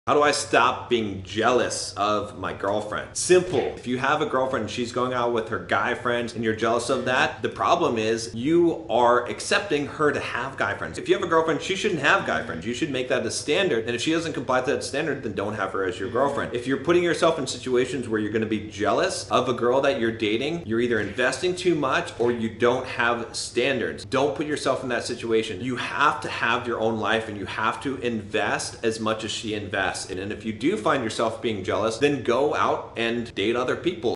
How do I stop being jealous of my girlfriend? Simple. If you have a girlfriend and she's going out with her guy friends and you're jealous of that, the problem is you are accepting her to have guy friends. If you have a girlfriend, she shouldn't have guy friends. You should make that a standard. And if she doesn't comply to that standard, then don't have her as your girlfriend. If you're putting yourself in situations where you're going to be jealous of a girl that you're dating, you're either investing too much or you don't have standards. Don't put yourself in that situation. You have to have your own life and you have to invest as much as she invests. And if you do find yourself being jealous, then go out and date other people.